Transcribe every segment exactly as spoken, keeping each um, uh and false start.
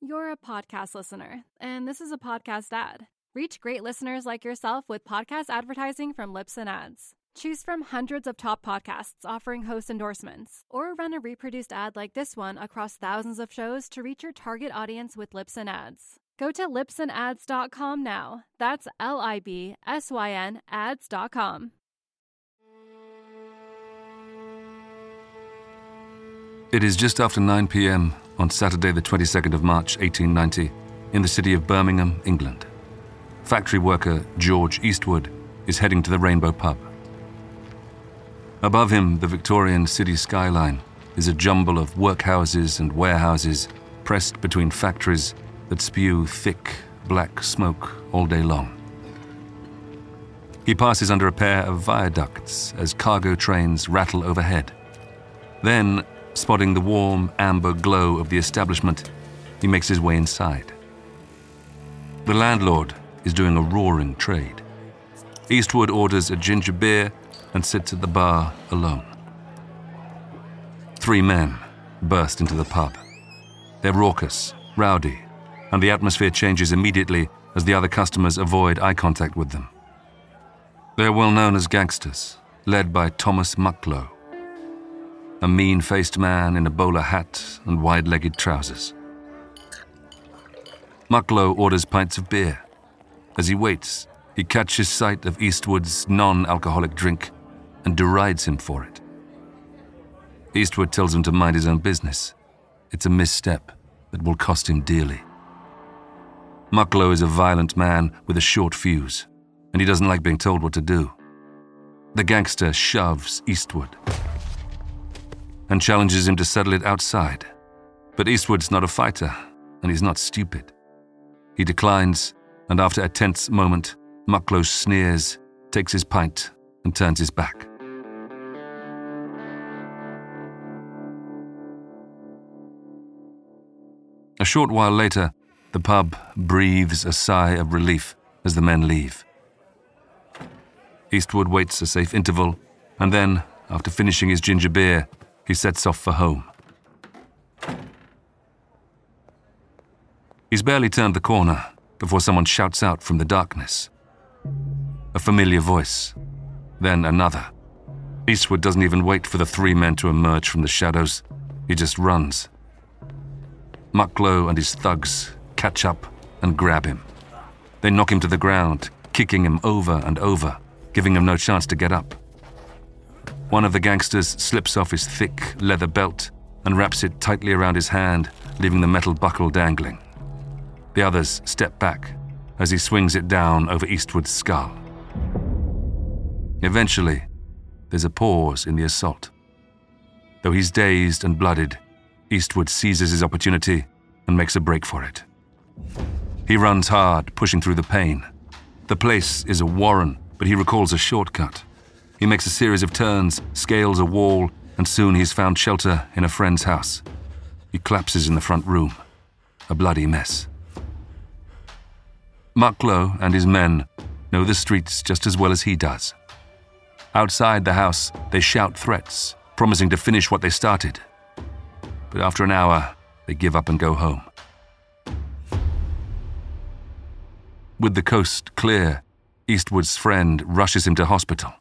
You're a podcast listener, and this is a podcast ad. Reach great listeners like yourself with podcast advertising from Libsyn Ads. Choose from hundreds of top podcasts offering host endorsements, or run a reproduced ad like this one across thousands of shows to reach your target audience with Libsyn Ads. Go to libsyn ads dot com now. That's L I B S Y N ads dot com. It is just after nine p.m. on Saturday the twenty-second of March, eighteen ninety, in the city of Birmingham, England. Factory worker George Eastwood is heading to the Rainbow Pub. Above him, the Victorian city skyline is a jumble of workhouses and warehouses pressed between factories that spew thick, black smoke all day long. He passes under a pair of viaducts as cargo trains rattle overhead. Then, spotting the warm, amber glow of the establishment, he makes his way inside. The landlord is doing a roaring trade. Eastwood orders a ginger beer and sits at the bar alone. Three men burst into the pub. They're raucous, rowdy, and the atmosphere changes immediately as the other customers avoid eye contact with them. They're well known as gangsters, led by Thomas Mucklow, a mean-faced man in a bowler hat and wide-legged trousers. Mucklow orders pints of beer. As he waits, he catches sight of Eastwood's non-alcoholic drink and derides him for it. Eastwood tells him to mind his own business. It's a misstep that will cost him dearly. Mucklow is a violent man with a short fuse, and he doesn't like being told what to do. The gangster shoves Eastwood and challenges him to settle it outside. But Eastwood's not a fighter, and he's not stupid. He declines, and after a tense moment, Mucklow sneers, takes his pint, and turns his back. A short while later, the pub breathes a sigh of relief as the men leave. Eastwood waits a safe interval, and then, after finishing his ginger beer, he sets off for home. He's barely turned the corner before someone shouts out from the darkness. A familiar voice, then another. Eastwood doesn't even wait for the three men to emerge from the shadows. He just runs. Mucklow and his thugs catch up and grab him. They knock him to the ground, kicking him over and over, giving him no chance to get up. One of the gangsters slips off his thick leather belt and wraps it tightly around his hand, leaving the metal buckle dangling. The others step back as he swings it down over Eastwood's skull. Eventually, there's a pause in the assault. Though he's dazed and blooded, Eastwood seizes his opportunity and makes a break for it. He runs hard, pushing through the pain. The place is a warren, but he recalls a shortcut. He makes a series of turns, scales a wall, and soon he's found shelter in a friend's house. He collapses in the front room, a bloody mess. Mucklow and his men know the streets just as well as he does. Outside the house, they shout threats, promising to finish what they started. But after an hour, they give up and go home. With the coast clear, Eastwood's friend rushes him to hospital.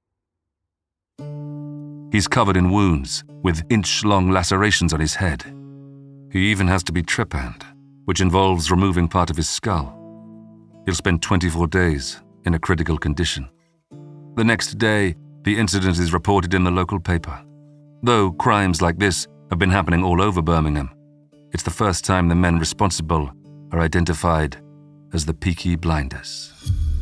He's covered in wounds, with inch-long lacerations on his head. He even has to be trepanned, which involves removing part of his skull. He'll spend twenty-four days in a critical condition. The next day, the incident is reported in the local paper. Though crimes like this have been happening all over Birmingham, it's the first time the men responsible are identified as the Peaky Blinders.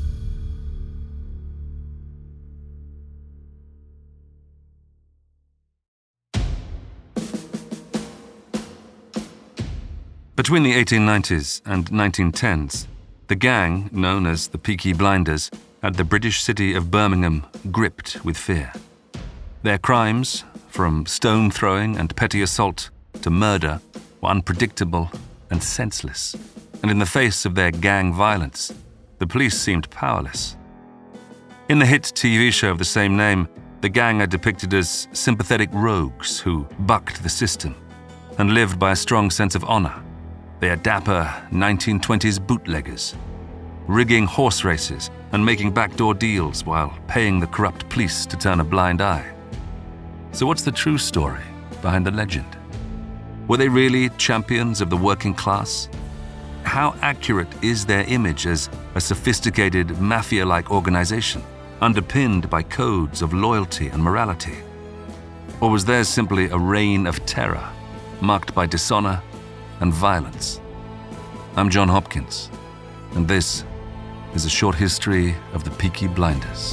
Between the eighteen nineties and nineteen tens, the gang, known as the Peaky Blinders, had the British city of Birmingham gripped with fear. Their crimes, from stone throwing and petty assault to murder, were unpredictable and senseless. And in the face of their gang violence, the police seemed powerless. In the hit T V show of the same name, the gang are depicted as sympathetic rogues who bucked the system and lived by a strong sense of honor. They are dapper nineteen twenties bootleggers, rigging horse races and making backdoor deals while paying the corrupt police to turn a blind eye. So what's the true story behind the legend? Were they really champions of the working class? How accurate is their image as a sophisticated mafia-like organization, underpinned by codes of loyalty and morality? Or was theirs simply a reign of terror, marked by dishonor and violence? I'm John Hopkins, and this is a short history of the Peaky Blinders.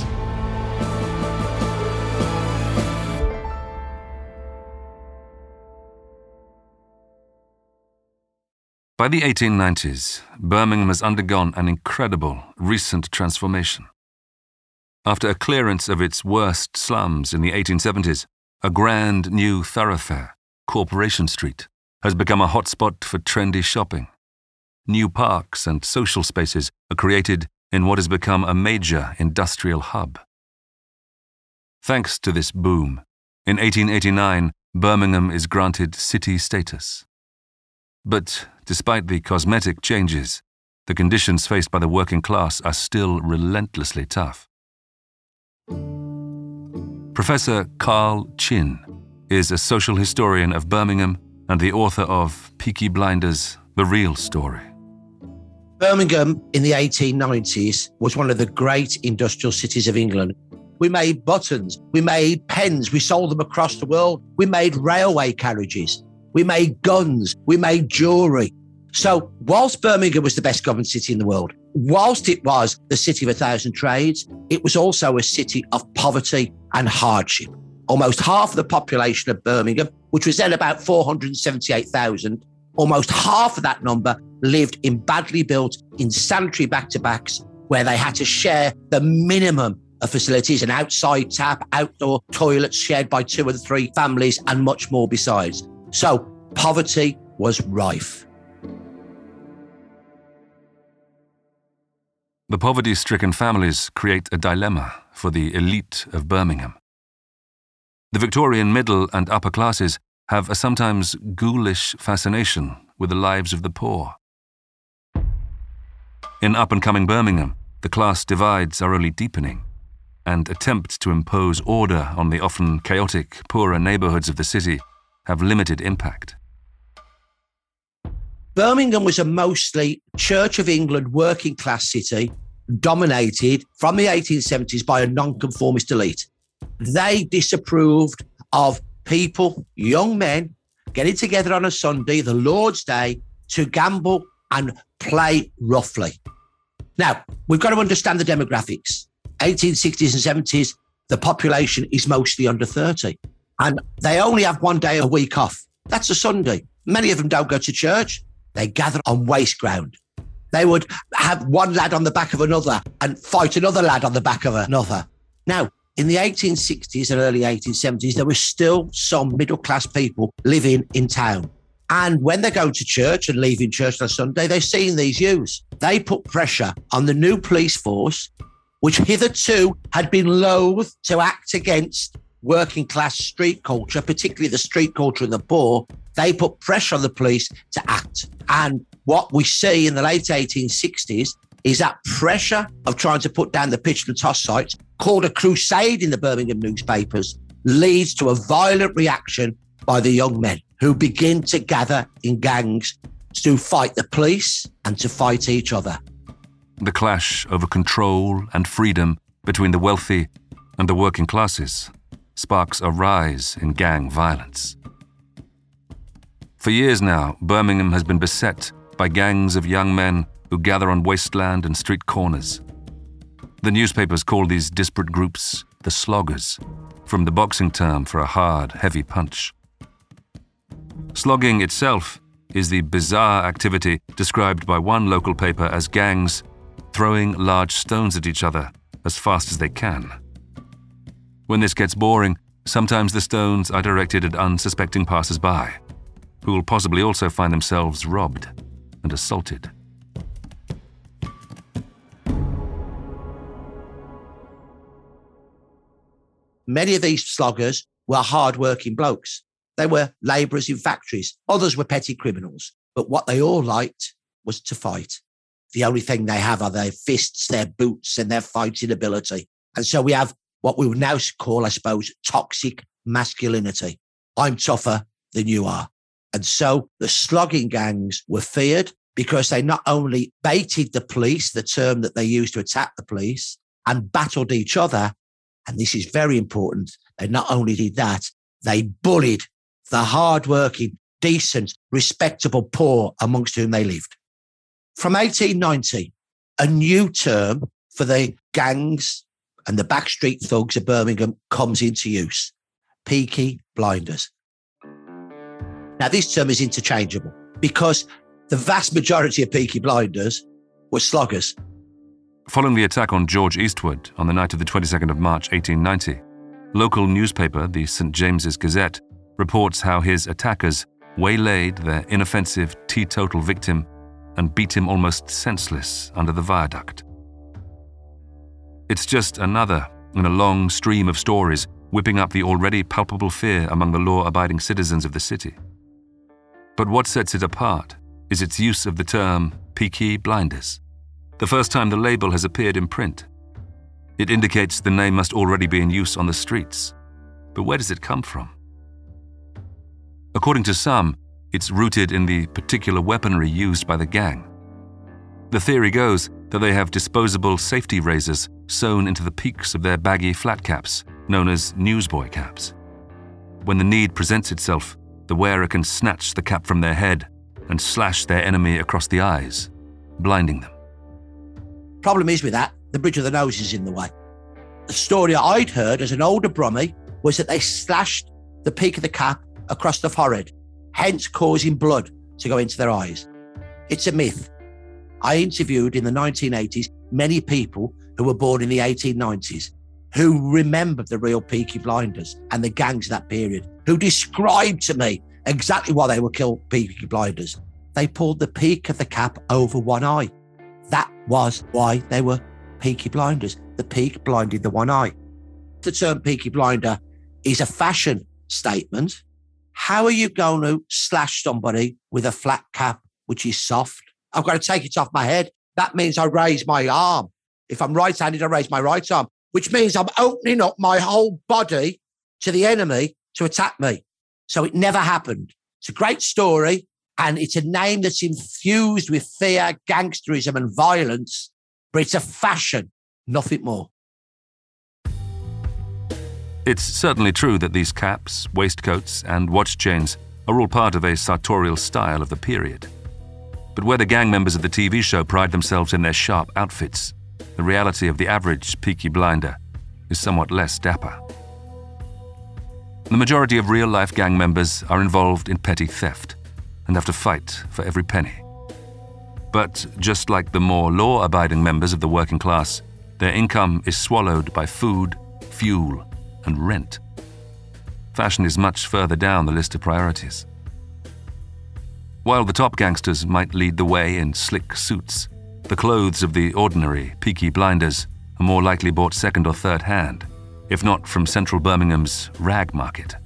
By the eighteen nineties, Birmingham has undergone an incredible recent transformation. After a clearance of its worst slums in the eighteen seventies, a grand new thoroughfare, Corporation Street, has become a hotspot for trendy shopping. New parks and social spaces are created in what has become a major industrial hub. Thanks to this boom, in eighteen eighty-nine, Birmingham is granted city status. But despite the cosmetic changes, the conditions faced by the working class are still relentlessly tough. Professor Carl Chin is a social historian of Birmingham and the author of Peaky Blinders, The Real Story. Birmingham in the eighteen nineties was one of the great industrial cities of England. We made buttons, we made pens, we sold them across the world, we made railway carriages, we made guns, we made jewellery. So whilst Birmingham was the best governed city in the world, whilst it was the city of a thousand trades, it was also a city of poverty and hardship. Almost half of the population of Birmingham, which was then about four hundred seventy-eight thousand, almost half of that number lived in badly built, insanitary back-to-backs where they had to share the minimum of facilities, an outside tap, outdoor toilets shared by two or three families, and much more besides. So poverty was rife. The poverty-stricken families create a dilemma for the elite of Birmingham. The Victorian middle and upper classes have a sometimes ghoulish fascination with the lives of the poor. In up-and-coming Birmingham, the class divides are only deepening, and attempts to impose order on the often chaotic, poorer neighbourhoods of the city have limited impact. Birmingham was a mostly Church of England working class city, dominated from the eighteen seventies by a nonconformist elite. They disapproved of people, young men, getting together on a Sunday, the Lord's Day, to gamble and play roughly. Now, we've got to understand the demographics. eighteen sixties and seventies, the population is mostly under thirty. And they only have one day a week off. That's a Sunday. Many of them don't go to church. They gather on waste ground. They would have one lad on the back of another and fight another lad on the back of another. Now, in the eighteen sixties and early eighteen seventies, there were still some middle-class people living in town. And when they go to church and leaving church on Sunday, they've seen these youths. They put pressure on the new police force, which hitherto had been loath to act against working class street culture, particularly the street culture of the poor. They put pressure on the police to act. And what we see in the late eighteen sixties is that pressure of trying to put down the pitch and toss sites, called a crusade in the Birmingham newspapers, leads to a violent reaction by the young men who begin to gather in gangs to fight the police and to fight each other. The clash over control and freedom between the wealthy and the working classes sparks a rise in gang violence. For years now, Birmingham has been beset by gangs of young men who gather on wasteland and street corners. The newspapers call these disparate groups the sloggers, from the boxing term for a hard, heavy punch. Slogging itself is the bizarre activity described by one local paper as gangs throwing large stones at each other as fast as they can. When this gets boring, sometimes the stones are directed at unsuspecting passers-by, who will possibly also find themselves robbed and assaulted. Many of these sloggers were hard-working blokes. They were labourers in factories. Others were petty criminals. But what they all liked was to fight. The only thing they have are their fists, their boots, and their fighting ability. And so we have what we would now call, I suppose, toxic masculinity. I'm tougher than you are. And so the slogging gangs were feared because they not only baited the police, the term that they used to attack the police, and battled each other. And this is very important. They not only did that, they bullied the hardworking, decent, respectable poor amongst whom they lived. From eighteen ninety, a new term for the gangs and the backstreet thugs of Birmingham comes into use: Peaky Blinders. Now, this term is interchangeable because the vast majority of Peaky Blinders were sloggers. Following the attack on George Eastwood on the night of the twenty-second of March eighteen ninety, local newspaper, the Saint James's Gazette, reports how his attackers waylaid their inoffensive teetotal victim and beat him almost senseless under the viaduct. It's just another in a long stream of stories whipping up the already palpable fear among the law-abiding citizens of the city. But what sets it apart is its use of the term Peaky Blinders, the first time the label has appeared in print. It indicates the name must already be in use on the streets. But where does it come from? According to some, it's rooted in the particular weaponry used by the gang. The theory goes that they have disposable safety razors sewn into the peaks of their baggy flat caps, known as newsboy caps. When the need presents itself, the wearer can snatch the cap from their head and slash their enemy across the eyes, blinding them. Problem is with that, the bridge of the nose is in the way. The story I'd heard as an older Brummie was that they slashed the peak of the cap across the forehead, hence causing blood to go into their eyes. It's a myth. I interviewed in the nineteen eighties many people who were born in the eighteen nineties who remembered the real Peaky Blinders and the gangs of that period, who described to me exactly why they were called Peaky Blinders. They pulled the peak of the cap over one eye. That was why they were Peaky Blinders. The peak blinded the one eye. The term Peaky Blinder is a fashion statement. How are you going to slash somebody with a flat cap, which is soft? I've got to take it off my head. That means I raise my arm. If I'm right-handed, I raise my right arm, which means I'm opening up my whole body to the enemy to attack me. So it never happened. It's a great story, and it's a name that's infused with fear, gangsterism, and violence, but it's a fashion, nothing more. It's certainly true that these caps, waistcoats, and watch chains are all part of a sartorial style of the period. But where the gang members of the T V show pride themselves in their sharp outfits, the reality of the average Peaky Blinder is somewhat less dapper. The majority of real-life gang members are involved in petty theft and have to fight for every penny. But just like the more law-abiding members of the working class, their income is swallowed by food, fuel, and rent. Fashion is much further down the list of priorities. While the top gangsters might lead the way in slick suits, the clothes of the ordinary Peaky Blinders are more likely bought second or third hand, if not from central Birmingham's rag market.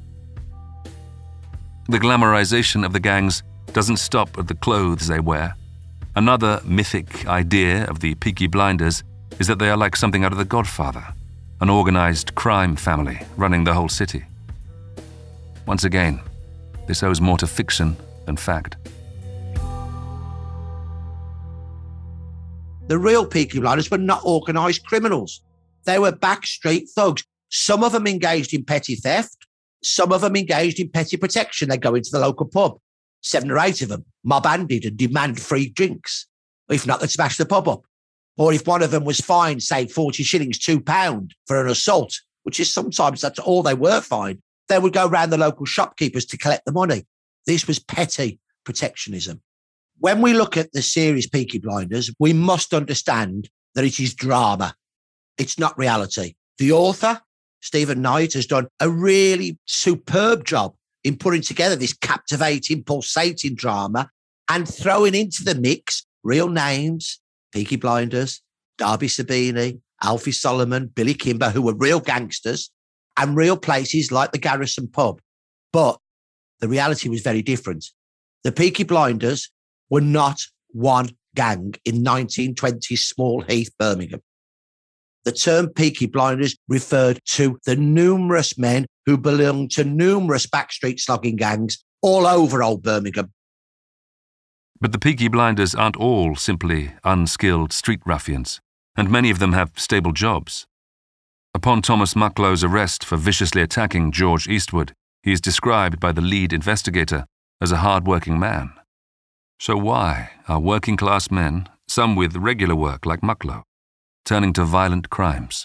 The glamorization of the gangs doesn't stop at the clothes they wear. Another mythic idea of the Peaky Blinders is that they are like something out of The Godfather, an organized crime family running the whole city. Once again, this owes more to fiction than fact. The real Peaky Blinders were not organised criminals. They were backstreet thugs. Some of them engaged in petty theft. Some of them engaged in petty protection. They go into the local pub, seven or eight of them, mob-handed and demand free drinks. If not, they'd smash the pub up. Or if one of them was fined, say, forty shillings, two pounds for an assault, which is sometimes that's all they were fined, they would go around the local shopkeepers to collect the money. This was petty protectionism. When we look at the series Peaky Blinders, we must understand that it is drama. It's not reality. The author, Stephen Knight, has done a really superb job in putting together this captivating, pulsating drama and throwing into the mix real names, Peaky Blinders, Derby Sabini, Alfie Solomon, Billy Kimber, who were real gangsters, and real places like the Garrison pub. But the reality was very different. The Peaky Blinders were not one gang in nineteen twenties Small Heath, Birmingham. The term Peaky Blinders referred to the numerous men who belonged to numerous backstreet slogging gangs all over old Birmingham. But the Peaky Blinders aren't all simply unskilled street ruffians, and many of them have stable jobs. Upon Thomas Mucklow's arrest for viciously attacking George Eastwood, he is described by the lead investigator as a hard-working man. So why are working-class men, some with regular work like Mucklow, turning to violent crimes?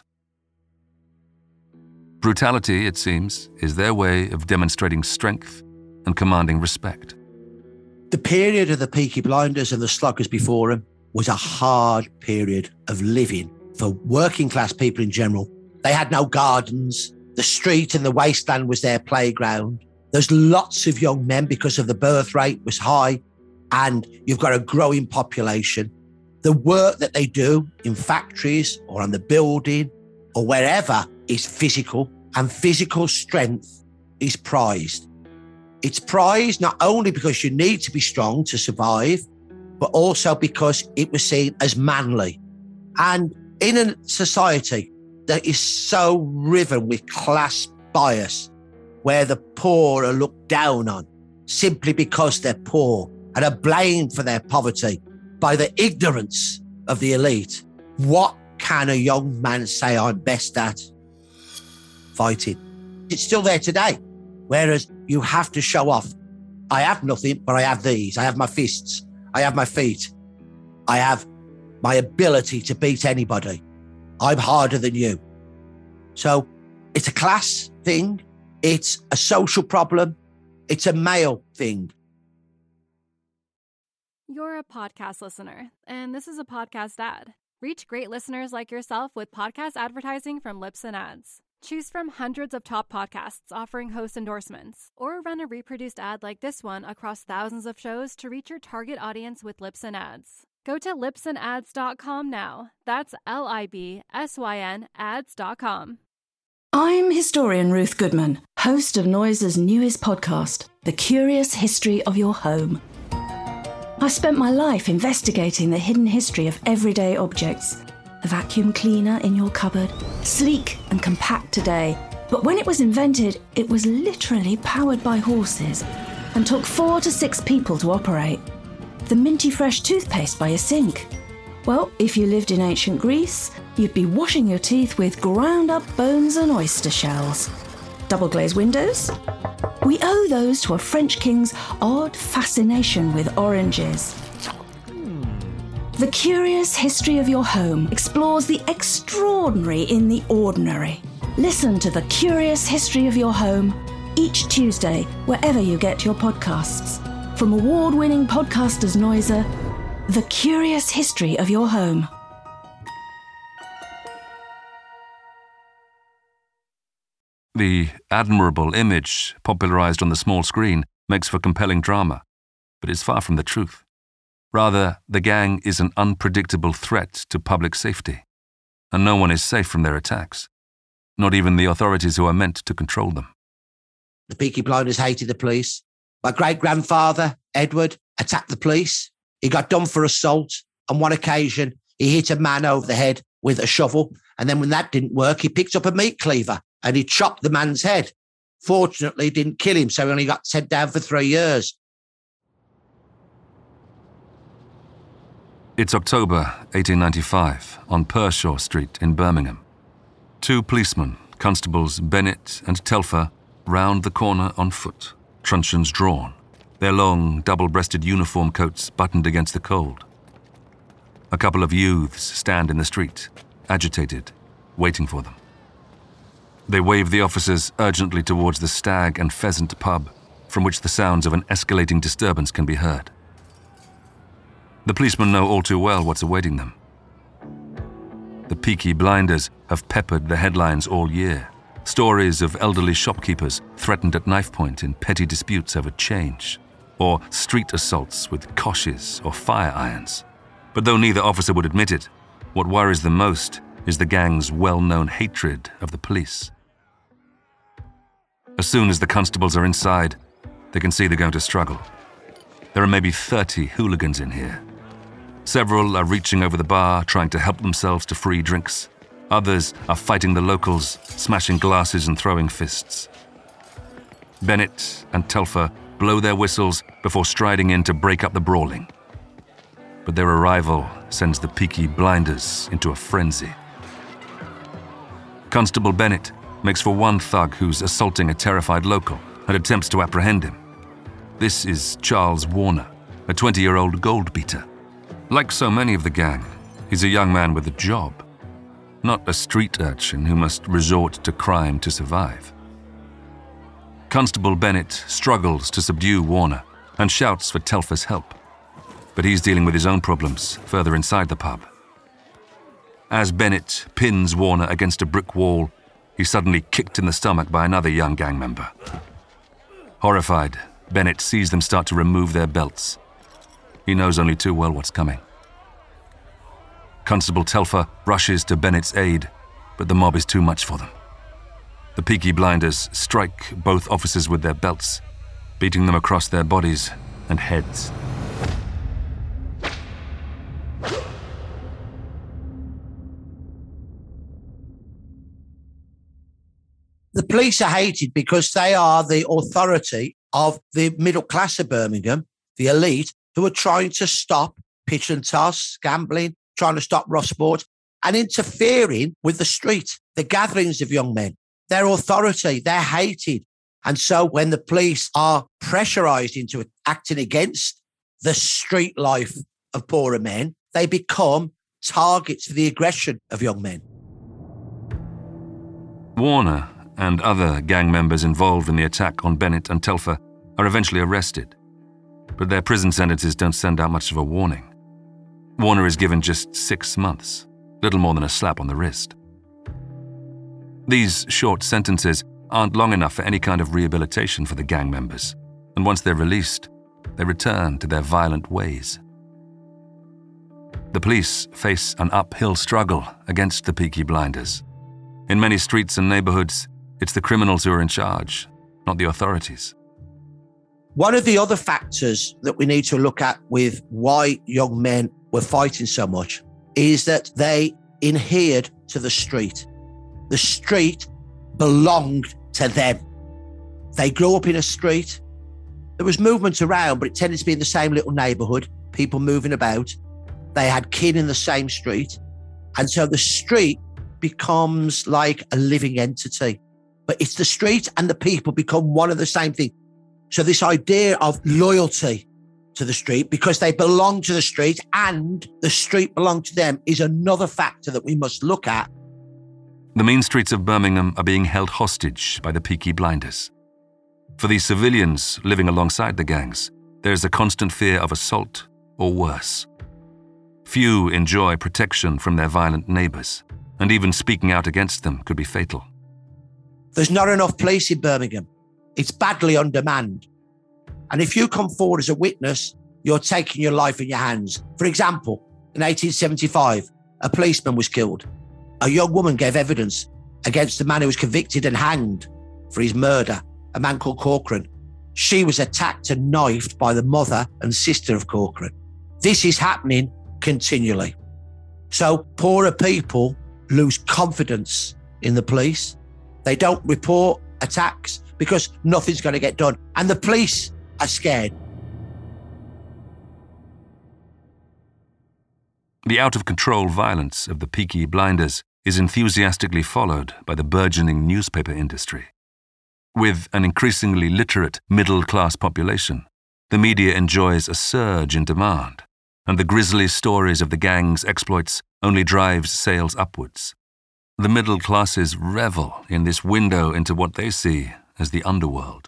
Brutality, it seems, is their way of demonstrating strength and commanding respect. The period of the Peaky Blinders and the sloggers before them was a hard period of living for working-class people in general. They had no gardens. The street and the wasteland was their playground. There's lots of young men because of the birth rate was high, and you've got a growing population. The work that they do in factories or on the building or wherever is physical, and physical strength is prized. It's prized not only because you need to be strong to survive, but also because it was seen as manly. And in a society that is so riven with class bias, where the poor are looked down on simply because they're poor and are blamed for their poverty by the ignorance of the elite, what can a young man say I'm best at? Fighting. It's still there today. Whereas you have to show off. I have nothing, but I have these. I have my fists. I have my feet. I have my ability to beat anybody. I'm harder than you. So it's a class thing. It's a social problem. It's a male thing. You're a podcast listener, and this is a podcast ad. Reach great listeners like yourself with podcast advertising from Libsyn Ads. Choose from hundreds of top podcasts offering host endorsements, or run a reproduced ad like this one across thousands of shows to reach your target audience with Libsyn Ads. Go to libsyn ads dot com now. That's L I B S Y N ads dot com. I'm historian Ruth Goodman, host of Noiser's newest podcast, The Curious History of Your Home. I've spent my life investigating the hidden history of everyday objects. The vacuum cleaner in your cupboard, sleek and compact today, but when it was invented, it was literally powered by horses and took four to six people to operate. The minty fresh toothpaste by your sink. Well, if you lived in ancient Greece, you'd be washing your teeth with ground up bones and oyster shells. Double glazed windows? We owe those to a French king's odd fascination with oranges. The Curious History of Your Home explores the extraordinary in the ordinary. Listen to The Curious History of Your Home each Tuesday, wherever you get your podcasts. From award-winning podcasters Noiser, The Curious History of Your Home. The admirable image popularized on the small screen makes for compelling drama, but is far from the truth. Rather, the gang is an unpredictable threat to public safety, and no one is safe from their attacks, not even the authorities who are meant to control them. The Peaky Blinders hated the police. My great-grandfather, Edward, attacked the police. He got done for assault. On one occasion, he hit a man over the head with a shovel, and then when that didn't work, he picked up a meat cleaver and he chopped the man's head. Fortunately, didn't kill him, so he only got sent down for three years. It's October eighteen ninety-five on Pershaw Street in Birmingham. Two policemen, Constables Bennett and Telfer, round the corner on foot, truncheons drawn, their long, double-breasted uniform coats buttoned against the cold. A couple of youths stand in the street, agitated, waiting for them. They wave the officers urgently towards the Stag and Pheasant pub, from which the sounds of an escalating disturbance can be heard. The policemen know all too well what's awaiting them. The Peaky Blinders have peppered the headlines all year. Stories of elderly shopkeepers threatened at knife point in petty disputes over change, or street assaults with koshes or fire irons. But though neither officer would admit it, what worries them most is the gang's well-known hatred of the police. As soon as the constables are inside, they can see they're going to struggle. There are maybe thirty hooligans in here. Several are reaching over the bar, trying to help themselves to free drinks. Others are fighting the locals, smashing glasses and throwing fists. Bennett and Telfer blow their whistles before striding in to break up the brawling. But their arrival sends the Peaky Blinders into a frenzy. Constable Bennett makes for one thug who's assaulting a terrified local and attempts to apprehend him. This is Charles Warner, a twenty-year-old gold beater. Like so many of the gang, he's a young man with a job, not a street urchin who must resort to crime to survive. Constable Bennett struggles to subdue Warner and shouts for Telfer's help, but he's dealing with his own problems further inside the pub. As Bennett pins Warner against a brick wall, he's suddenly kicked in the stomach by another young gang member. Horrified, Bennett sees them start to remove their belts. He knows only too well what's coming. Constable Telfer rushes to Bennett's aid, but the mob is too much for them. The Peaky Blinders strike both officers with their belts, beating them across their bodies and heads. The police are hated because they are the authority of the middle class of Birmingham, the elite, who are trying to stop pitch and toss, gambling, trying to stop rough sport, and interfering with the street, the gatherings of young men. Their authority, they're hated. And so when the police are pressurised into acting against the street life of poorer men, they become targets for the aggression of young men. Warner and other gang members involved in the attack on Bennett and Telfer are eventually arrested, but their prison sentences don't send out much of a warning. Warner is given just six months, little more than a slap on the wrist. These short sentences aren't long enough for any kind of rehabilitation for the gang members, and once they're released, they return to their violent ways. The police face an uphill struggle against the Peaky Blinders. In many streets and neighborhoods, it's the criminals who are in charge, not the authorities. One of the other factors that we need to look at with why young men were fighting so much is that they adhered to the street. The street belonged to them. They grew up in a street. There was movement around, but it tended to be in the same little neighborhood, people moving about. They had kin in the same street. And so the street becomes like a living entity. But it's the street and the people become one of the same thing. So this idea of loyalty to the street because they belong to the street and the street belonged to them is another factor that we must look at. The main streets of Birmingham are being held hostage by the Peaky Blinders. For these civilians living alongside the gangs, there is a constant fear of assault or worse. Few enjoy protection from their violent neighbours, and even speaking out against them could be fatal. There's not enough police in Birmingham. It's badly undermanned. And if you come forward as a witness, you're taking your life in your hands. For example, in eighteen seventy-five, a policeman was killed. A young woman gave evidence against the man who was convicted and hanged for his murder, a man called Corcoran. She was attacked and knifed by the mother and sister of Corcoran. This is happening continually. So poorer people lose confidence in the police. They don't report attacks because nothing's going to get done. And the police are scared. The out-of-control violence of the Peaky Blinders is enthusiastically followed by the burgeoning newspaper industry. With an increasingly literate middle-class population, the media enjoys a surge in demand, and the grisly stories of the gang's exploits only drives sales upwards. The middle classes revel in this window into what they see as the underworld.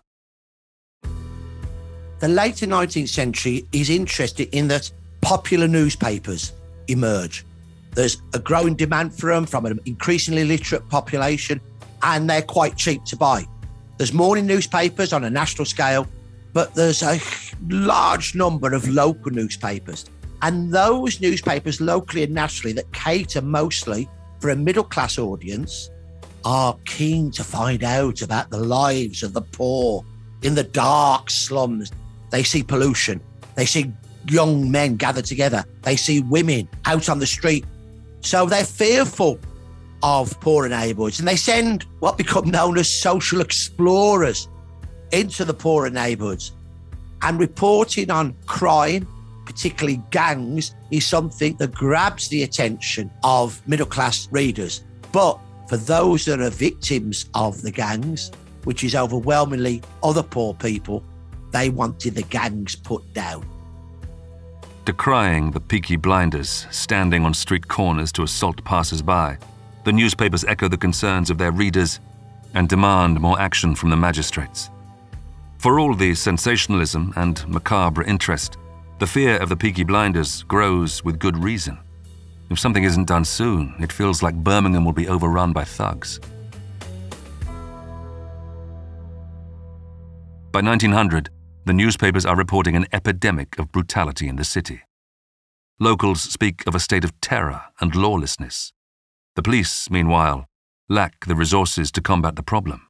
The later nineteenth century is interested in that popular newspapers emerge. There's a growing demand for them from an increasingly literate population, and they're quite cheap to buy. There's morning newspapers on a national scale, but there's a large number of local newspapers. And those newspapers locally and nationally that cater mostly for a middle-class audience are keen to find out about the lives of the poor in the dark slums. They see pollution. They see young men gathered together. They see women out on the street. So they're fearful of poorer neighbourhoods, and they send what become known as social explorers into the poorer neighbourhoods. And reporting on crime, particularly gangs, is something that grabs the attention of middle-class readers. But for those that are victims of the gangs, which is overwhelmingly other poor people, they wanted the gangs put down. Decrying the Peaky Blinders standing on street corners to assault passers-by, the newspapers echo the concerns of their readers and demand more action from the magistrates. For all the sensationalism and macabre interest, the fear of the Peaky Blinders grows with good reason. If something isn't done soon, it feels like Birmingham will be overrun by thugs. By nineteen hundred, the newspapers are reporting an epidemic of brutality in the city. Locals speak of a state of terror and lawlessness. The police, meanwhile, lack the resources to combat the problem.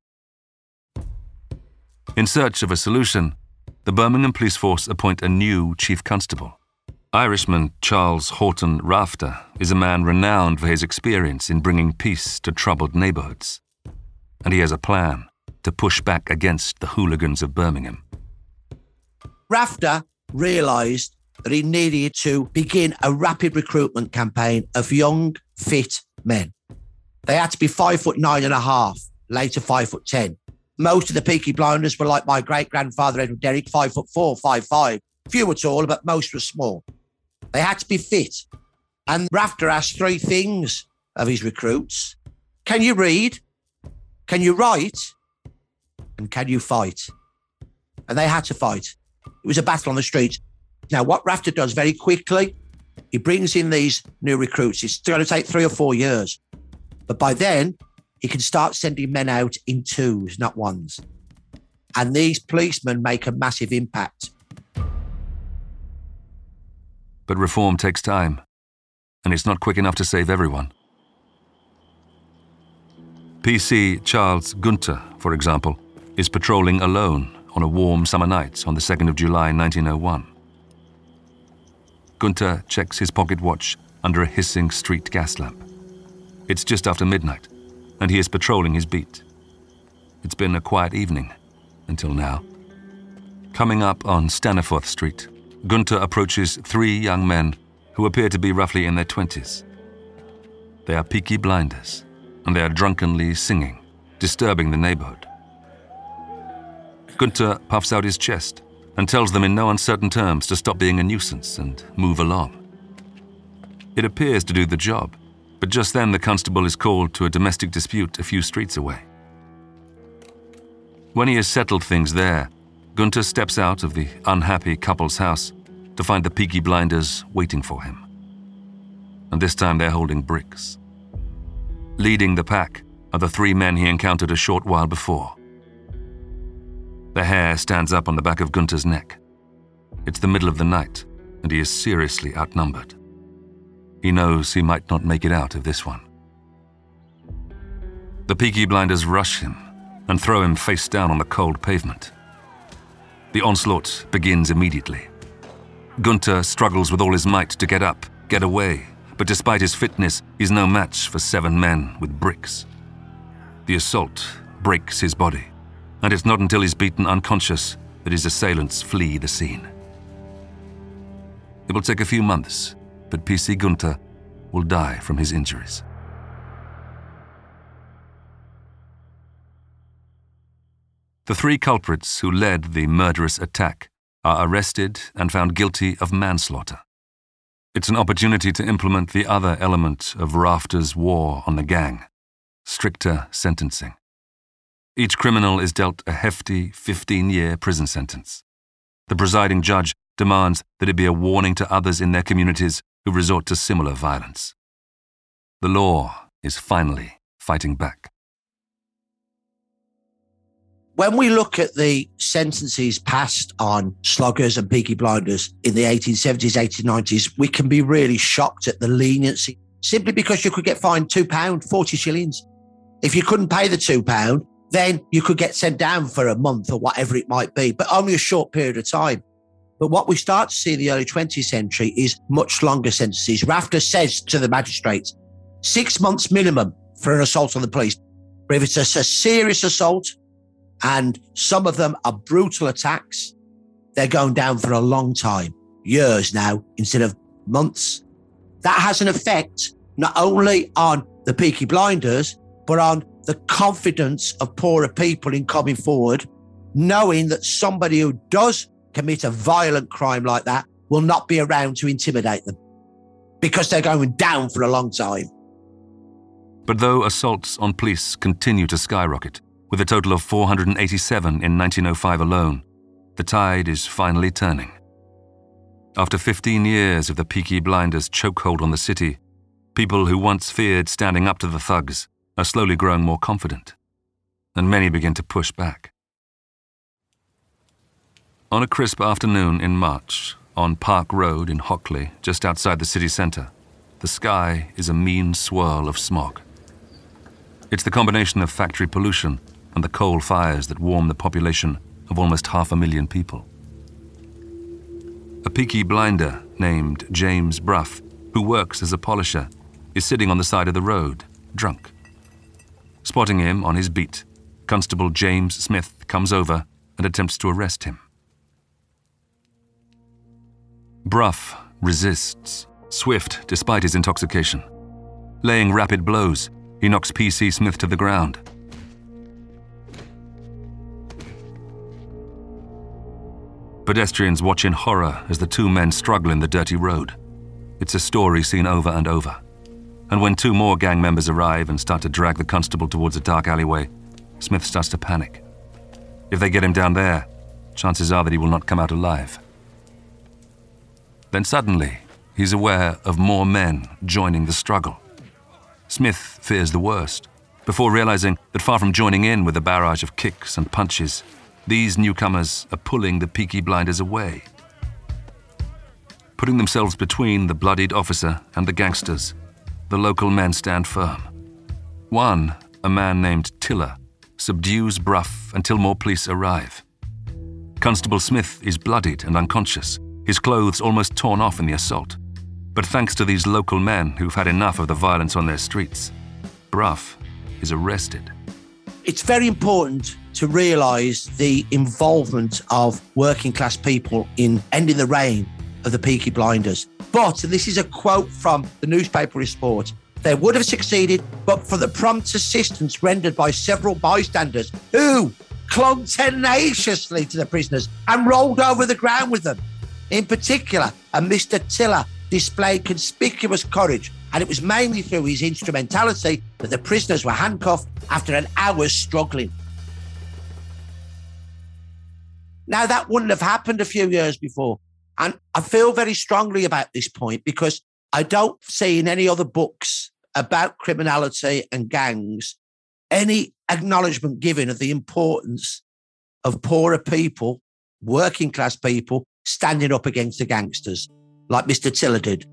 In search of a solution, the Birmingham Police Force appoint a new chief constable. Irishman Charles Horton Rafter is a man renowned for his experience in bringing peace to troubled neighbourhoods. And he has a plan to push back against the hooligans of Birmingham. Rafter realised that he needed to begin a rapid recruitment campaign of young, fit men. They had to be five foot nine and a half, later five foot ten. Most of the Peaky Blinders were like my great-grandfather Edward Derrick, five foot four, five five. Few were tall, but most were small. They had to be fit. And Rafter asked three things of his recruits. Can you read? Can you write? And can you fight? And they had to fight. It was a battle on the streets. Now, what Rafter does very quickly, he brings in these new recruits. It's going to take three or four years. But by then, he can start sending men out in twos, not ones. And these policemen make a massive impact. But reform takes time, and it's not quick enough to save everyone. P C Charles Gunter, for example, is patrolling alone on a warm summer night on the second of July nineteen oh one. Gunter checks his pocket watch under a hissing street gas lamp. It's just after midnight, and he is patrolling his beat. It's been a quiet evening, until now. Coming up on Staniforth Street, Gunter approaches three young men who appear to be roughly in their twenties. They are Peaky Blinders, and they are drunkenly singing, disturbing the neighborhood. Gunter puffs out his chest and tells them in no uncertain terms to stop being a nuisance and move along. It appears to do the job, but just then the constable is called to a domestic dispute a few streets away. When he has settled things there, Gunter steps out of the unhappy couple's house to find the Peaky Blinders waiting for him. And this time they're holding bricks. Leading the pack are the three men he encountered a short while before. The hair stands up on the back of Gunter's neck. It's the middle of the night, and he is seriously outnumbered. He knows he might not make it out of this one. The Peaky Blinders rush him and throw him face down on the cold pavement. The onslaught begins immediately. Gunter struggles with all his might to get up, get away, but despite his fitness, he's no match for seven men with bricks. The assault breaks his body, and it's not until he's beaten unconscious that his assailants flee the scene. It will take a few months, but P C Gunter will die from his injuries. The three culprits who led the murderous attack are arrested and found guilty of manslaughter. It's an opportunity to implement the other element of Rafter's war on the gang, stricter sentencing. Each criminal is dealt a hefty fifteen-year prison sentence. The presiding judge demands that it be a warning to others in their communities who resort to similar violence. The law is finally fighting back. When we look at the sentences passed on sloggers and Peaky Blinders in the eighteen seventies, eighteen nineties, we can be really shocked at the leniency, simply because you could get fined two pounds, forty shillings. If you couldn't pay the two pounds, then you could get sent down for a month or whatever it might be, but only a short period of time. But what we start to see in the early twentieth century is much longer sentences. Rafter says to the magistrates, six months minimum for an assault on the police. But if it's a, a serious assault, and some of them are brutal attacks, they're going down for a long time, years now, instead of months. That has an effect not only on the Peaky Blinders, but on the confidence of poorer people in coming forward, knowing that somebody who does commit a violent crime like that will not be around to intimidate them because they're going down for a long time. But though assaults on police continue to skyrocket, with a total of four hundred eighty-seven in nineteen oh five alone, the tide is finally turning. After fifteen years of the Peaky Blinders' chokehold on the city, people who once feared standing up to the thugs are slowly growing more confident, and many begin to push back. On a crisp afternoon in March, on Park Road in Hockley, just outside the city centre, the sky is a mean swirl of smog. It's the combination of factory pollution and the coal fires that warm the population of almost half a million people. A Peaky Blinder named James Brough, who works as a polisher, is sitting on the side of the road, drunk. Spotting him on his beat, Constable James Smith comes over and attempts to arrest him. Brough resists, swift despite his intoxication. Laying rapid blows, he knocks P C Smith to the ground. Pedestrians watch in horror as the two men struggle in the dirty road. It's a story seen over and over. And when two more gang members arrive and start to drag the constable towards a dark alleyway, Smith starts to panic. If they get him down there, chances are that he will not come out alive. Then suddenly, he's aware of more men joining the struggle. Smith fears the worst, before realizing that far from joining in with a barrage of kicks and punches, these newcomers are pulling the Peaky Blinders away. Putting themselves between the bloodied officer and the gangsters, the local men stand firm. One, a man named Tiller, subdues Brough until more police arrive. Constable Smith is bloodied and unconscious, his clothes almost torn off in the assault. But thanks to these local men who've had enough of the violence on their streets, Brough is arrested. It's very important to realise the involvement of working class people in ending the reign of the Peaky Blinders. But, and this is a quote from the newspaper report, they would have succeeded but for the prompt assistance rendered by several bystanders who clung tenaciously to the prisoners and rolled over the ground with them. In particular, a Mister Tiller displayed conspicuous courage, and it was mainly through his instrumentality that the prisoners were handcuffed after an hour's struggling. Now, that wouldn't have happened a few years before. And I feel very strongly about this point because I don't see in any other books about criminality and gangs any acknowledgement given of the importance of poorer people, working class people, standing up against the gangsters, like Mister Tiller did.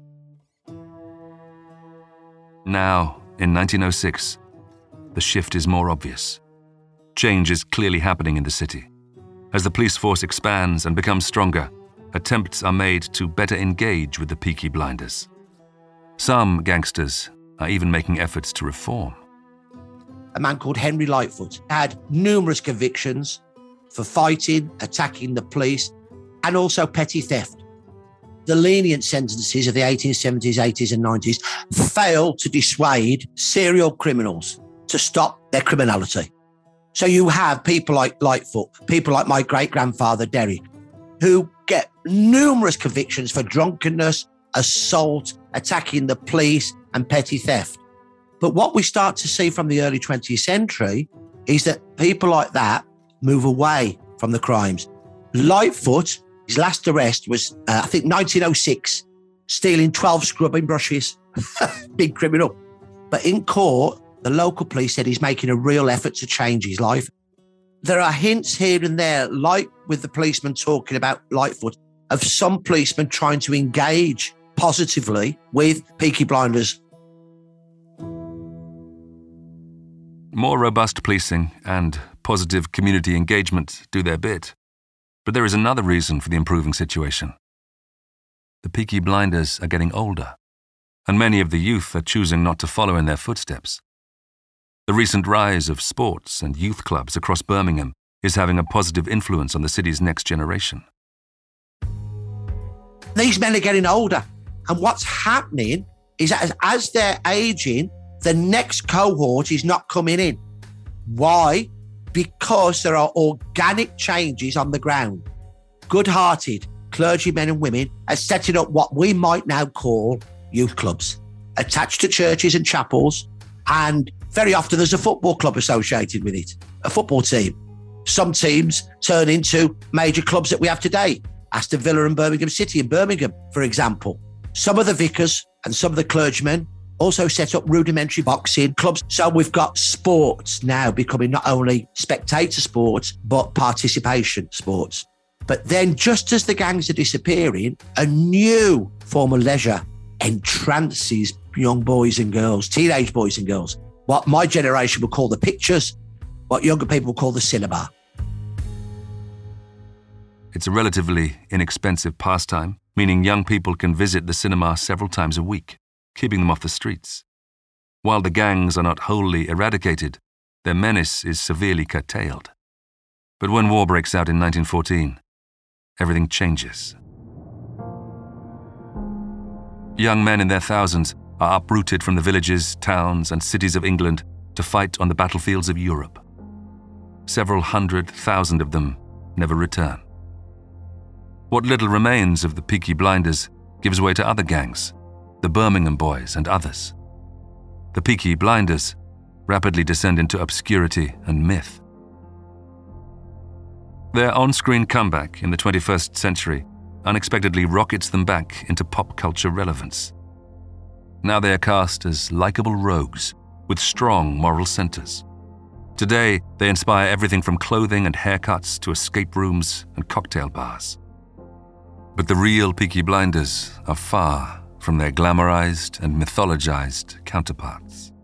Now, in nineteen oh six, the shift is more obvious. Change is clearly happening in the city. As the police force expands and becomes stronger, attempts are made to better engage with the Peaky Blinders. Some gangsters are even making efforts to reform. A man called Henry Lightfoot had numerous convictions for fighting, attacking the police, and also petty theft. The lenient sentences of the eighteen seventies, eighties and nineties failed to dissuade serial criminals to stop their criminality. So you have people like Lightfoot, people like my great-grandfather Derry, who get numerous convictions for drunkenness, assault, attacking the police and petty theft. But what we start to see from the early twentieth century is that people like that move away from the crimes. Lightfoot, his last arrest was, uh, I think, nineteen oh six, stealing twelve scrubbing brushes. Big criminal. But in court, the local police said he's making a real effort to change his life. There are hints here and there, like with the policeman talking about Lightfoot, of some policemen trying to engage positively with Peaky Blinders. More robust policing and positive community engagement do their bit. But there is another reason for the improving situation. The Peaky Blinders are getting older, and many of the youth are choosing not to follow in their footsteps. The recent rise of sports and youth clubs across Birmingham is having a positive influence on the city's next generation. These men are getting older, and what's happening is that as, as they're aging, the next cohort is not coming in. Why? Because there are organic changes on the ground. Good-hearted clergymen and women are setting up what we might now call youth clubs, attached to churches and chapels, and very often there's a football club associated with it, a football team. Some teams turn into major clubs that we have today, Aston Villa and Birmingham City in Birmingham, for example. Some of the vicars and some of the clergymen also set up rudimentary boxing clubs. So we've got sports now becoming not only spectator sports, but participation sports. But then just as the gangs are disappearing, a new form of leisure entrances young boys and girls, teenage boys and girls. What my generation would call the pictures, what younger people would call the cinema. It's a relatively inexpensive pastime, meaning young people can visit the cinema several times a week, keeping them off the streets. While the gangs are not wholly eradicated, their menace is severely curtailed. But when war breaks out in nineteen fourteen, everything changes. Young men in their thousands are uprooted from the villages, towns, and cities of England to fight on the battlefields of Europe. Several hundred thousand of them never return. What little remains of the Peaky Blinders gives way to other gangs, the Birmingham Boys and others. The Peaky Blinders rapidly descend into obscurity and myth. Their on-screen comeback in the twenty-first century unexpectedly rockets them back into pop culture relevance. Now they are cast as likable rogues with strong moral centers. Today, they inspire everything from clothing and haircuts to escape rooms and cocktail bars. But the real Peaky Blinders are far from their glamorized and mythologized counterparts.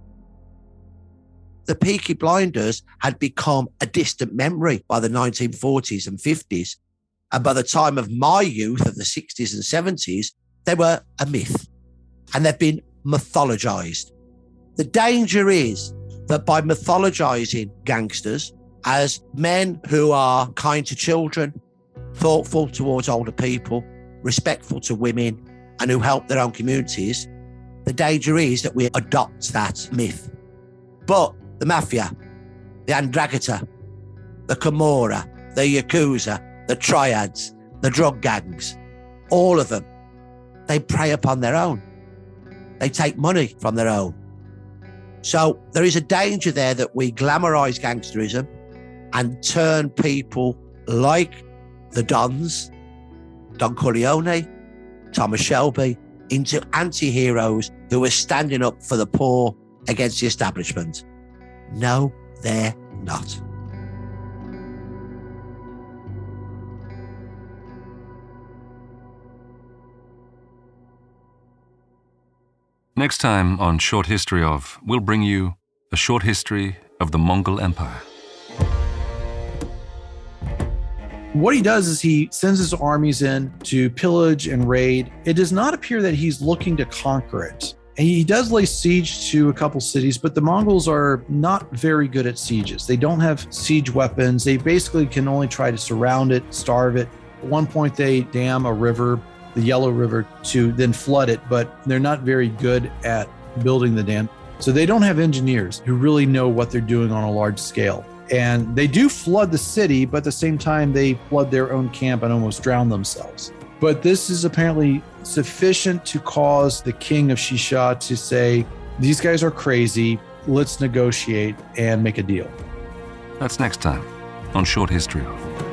The Peaky Blinders had become a distant memory by the nineteen forties and fifties. And by the time of my youth of the sixties and seventies, they were a myth. And they've been mythologized. The danger is that by mythologizing gangsters as men who are kind to children, thoughtful towards older people, respectful to women, and who help their own communities, the danger is that we adopt that myth. But the mafia, the Andrangheta, the Camorra, the Yakuza, the triads, the drug gangs, all of them, they prey upon their own. They take money from their own. So there is a danger there that we glamorize gangsterism and turn people like the Dons, Don Corleone, Thomas Shelby, into anti-heroes who are standing up for the poor against the establishment. No, they're not. Next time on Short History Of, we'll bring you a short history of the Mongol Empire. What he does is he sends his armies in to pillage and raid. It does not appear that he's looking to conquer it. And he does lay siege to a couple cities, but the Mongols are not very good at sieges. They don't have siege weapons. They basically can only try to surround it, starve it. At one point, they dam a river, the Yellow River, to then flood it, but they're not very good at building the dam. So they don't have engineers who really know what they're doing on a large scale. And they do flood the city, but at the same time, they flood their own camp and almost drown themselves. But this is apparently sufficient to cause the king of Shisha to say, these guys are crazy, let's negotiate and make a deal. That's next time on Short History Of.